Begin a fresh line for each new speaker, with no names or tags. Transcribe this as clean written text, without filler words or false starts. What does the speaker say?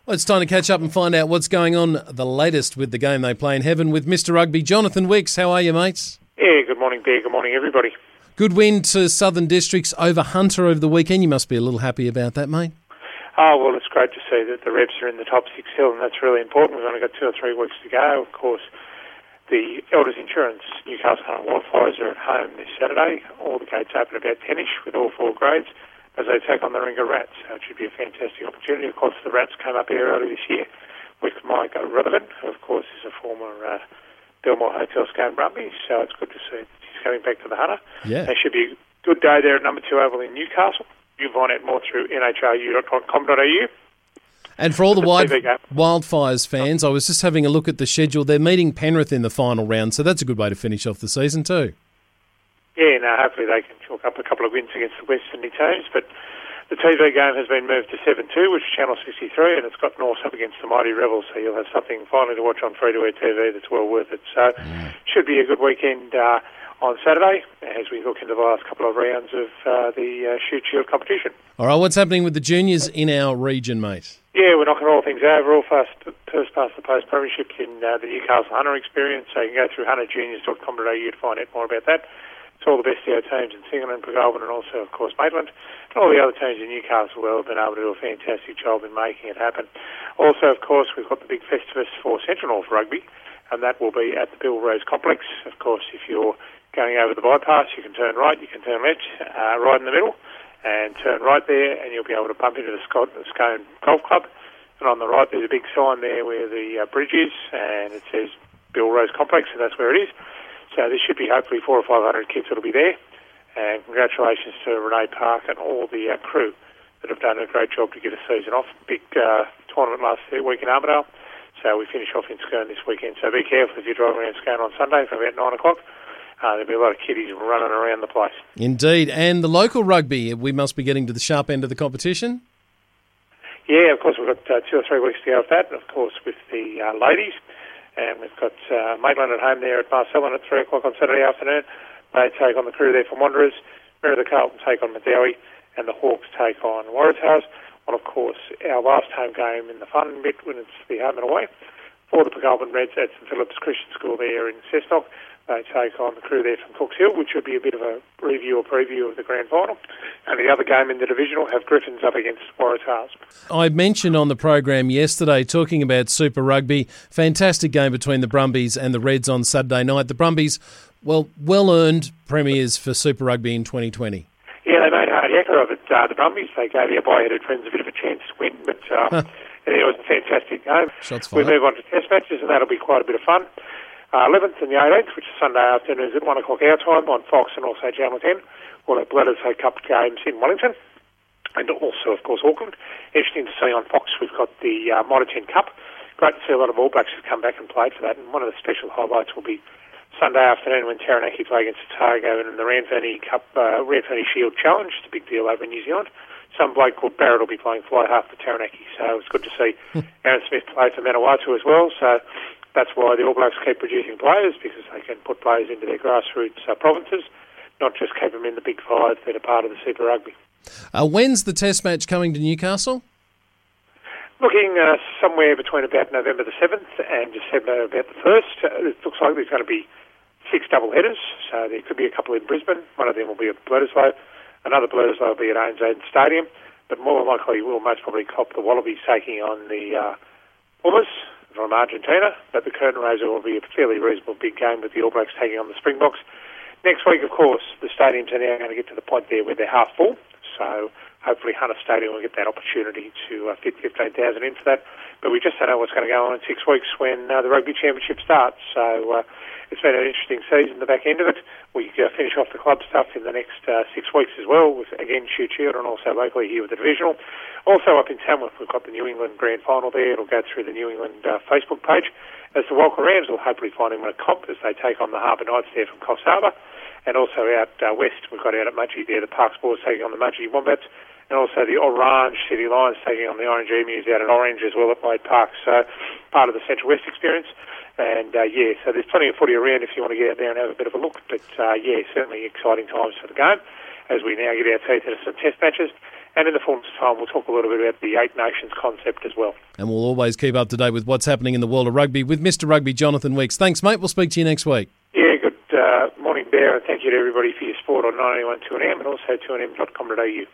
Well, it's time to catch up and find out what's going on, the latest with the game they play in heaven with Mr. Rugby. Jonathan Wicks, how are you, mates?
Yeah, good morning, Bear. Good morning, everybody.
Good win to Southern Districts over Hunter over the weekend. You must be a little happy about that, mate.
Oh, well, it's great to see that the Rebs are in the top six hill, and that's really important. We've only got 2 or 3 weeks to go. Of course, the Elders Insurance Newcastle Hunter Wildfires are at home this Saturday. All the gates open about 10ish with all 4 grades as they take on the Ringa Rats. So it should be a fantastic opportunity. Of course, the Rats came up here early this year with Mike Rutherford, who, of course, is a former Belmore Hotel Scone Brumbies. So it's good to see that he's coming back to the Hunter.
Yeah.
There should be a good day there at number 2 Oval in Newcastle. You can find out more through nhrU.com.au.
And for all the Wildfires fans, I was just having a look at the schedule. They're meeting Penrith in the final round, so that's a good way to finish off the season too.
Yeah, no, hopefully they can chalk up a couple of wins against the West Sydney teams. But the TV game has been moved to 7-2, which is Channel 63, and it's got North up against the Mighty Rebels, so you'll have something finally to watch on free-to-air TV that's well worth it. So should be a good weekend on Saturday as we look into the last couple of rounds of the Shoot Shield competition.
All right, what's happening with the juniors in our region, mate?
Yeah, we're knocking all things over. All first past the post premierships in the Newcastle Hunter experience, so you can go through hunterjuniors.com.au to find out more about that. It's all the best of our teams in Singleton, Pegulban, and also, of course, Maitland. And all the other teams in Newcastle have been able to do a fantastic job in making it happen. Also, of course, we've got the big Festivus for Central North Rugby, and that will be at the Bill Rose Complex. Of course, if you're going over the bypass, you can turn right, you can turn left, right in the middle, and turn right there, and you'll be able to bump into the Scone Golf Club. And on the right, there's a big sign there where the bridge is, and it says Bill Rose Complex, so that's where it is. So there should be hopefully 400 or 500 kids that'll be there. And congratulations to Renee Park and all the crew that have done a great job to get a season off. Big tournament last week in Armidale. So we finish off in Scone this weekend. So be careful if you're driving around Scone on Sunday from about 9 o'clock. There'll be a lot of kiddies running around the place. Indeed.
And the local rugby, we must be getting to the sharp end of the competition.
Yeah, of course, we've got 2 or 3 weeks to go with that. And, of course, with the ladies. And we've got Maitland at home there at Marcellin at 3 o'clock on Saturday afternoon. They take on the crew there from Wanderers. Merida Carlton take on Medowie. And the Hawks take on Waratahs. And, of course, our last home game in the fun bit when it's the home and away for the Pegulban Reds at St Philip's Christian School there in Cessnock. They take on the crew there from Cooks Hill, which would be a bit of a preview of the grand final. And the other game in the divisional have Griffins up against Waratahs.
I mentioned on the program yesterday, talking about Super Rugby, fantastic game between the Brumbies and the Reds on Saturday night. The Brumbies, well-earned premiers for Super Rugby in 2020.
Yeah, they made hard yakka of it, the Brumbies. They gave our boy-headed friends a bit of a chance to win, but it was a fantastic game. We move on to test matches, and that'll be quite a bit of fun. 11th and the 18th, which is Sunday afternoon, is at 1 o'clock our time on Fox and also Channel 10. We'll have Bledisloe Cup games in Wellington and also, of course, Auckland. Interesting to see on Fox, we've got the Mitre 10 Cup. Great to see a lot of All Blacks have come back and played for that. And one of the special highlights will be Sunday afternoon when Taranaki play against Otago in the Ranfurny Cup, Ranfurny Shield Challenge. It's a big deal over in New Zealand. Some bloke called Barrett will be playing fly half for Taranaki. So it's good to see Aaron Smith play for Manawatu as well. So that's why the All Blacks keep producing players, because they can put players into their grassroots provinces, not just keep them in the big five that are part of the Super Rugby.
When's the test match coming to Newcastle?
Looking somewhere between about November the 7th and December about the 1st. It looks like there's going to be 6 double headers, so there could be a couple in Brisbane. One of them will be at Bledisloe. Another Bledisloe will be at ANZ Stadium. But more than likely, we'll most probably cop the Wallabies taking on the Pumas from Argentina, but the curtain raiser will be a fairly reasonable big game with the All Blacks taking on the Springboks. Next week, of course, the stadiums are now going to get to the point there where they're half full, so hopefully Hunter Stadium will get that opportunity to fit 15,000 in for that. But we just don't know what's going to go on in 6 weeks when the Rugby Championship starts. So it's been an interesting season, the back end of it. We finish off the club stuff in the next 6 weeks as well, with, again, Shoot Shield and also locally here with the divisional. Also up in Tamworth, we've got the New England Grand Final there. It'll go through the New England Facebook page. As the Walker Rams will hopefully find him in a comp as they take on the Harbour Knights there from Coffs Harbour. And also out west, we've got out at Mudgee there, the Parks Boys taking on the Mudgee Wombats. And also the Orange City Lions taking on the Orange Emus out at Orange as well at Wade Park. So part of the Central West experience. And, so there's plenty of footy around if you want to get out there and have a bit of a look. But, certainly exciting times for the game as we now get our teeth into some test matches. And in the fullness of time, we'll talk a little bit about the Eight Nations concept as well.
And we'll always keep up to date with what's happening in the world of rugby with Mr. Rugby, Jonathan Weeks. Thanks, mate. We'll speak to you next week.
Yeah, good morning, Bear, and thank you to everybody for your support on 91.2 AM and also 2nm.com.au.